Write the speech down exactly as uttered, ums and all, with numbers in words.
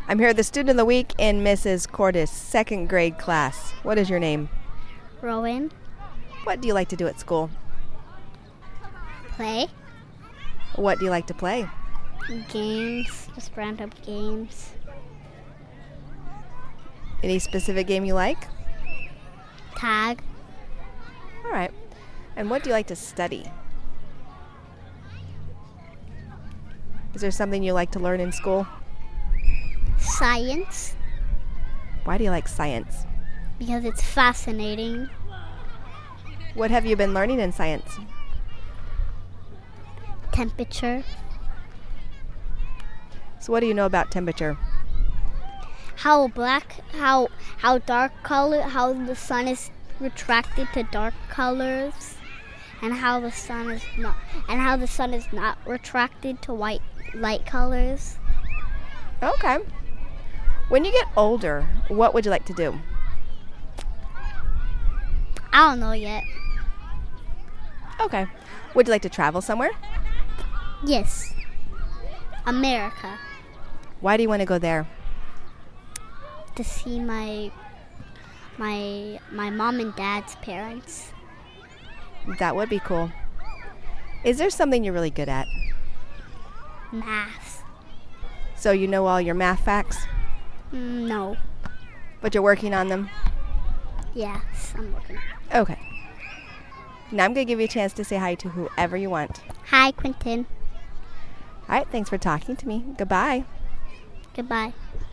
I'm here at the Student of the Week in Missus Cordes' second grade class. What is your name? Rowan. What do you like to do at school? Play. What do you like to play? Games. Just random games. Any specific game you like? Tag. All right. And what do you like to study? Is there something you like to learn in school? Science. Why do you like science? Because it's fascinating. What have you been learning in science? Temperature. So what do you know about temperature? How black, how how dark color, how the sun is retracted to dark colors, and how the sun is not, and how the sun is not retracted to white light colors. Okay. When you get older, what would you like to do? I don't know yet. Okay. Would you like to travel somewhere? Yes. America. Why do you want to go there? To see my my my mom and dad's parents. That would be cool. Is there something you're really good at? Math. So you know all your math facts, Mm, no. but you're working on them? Yes, I'm working. Okay. Now I'm going to give you a chance to say hi to whoever you want. Hi, Quentin. All right, thanks for talking to me. Goodbye. Goodbye.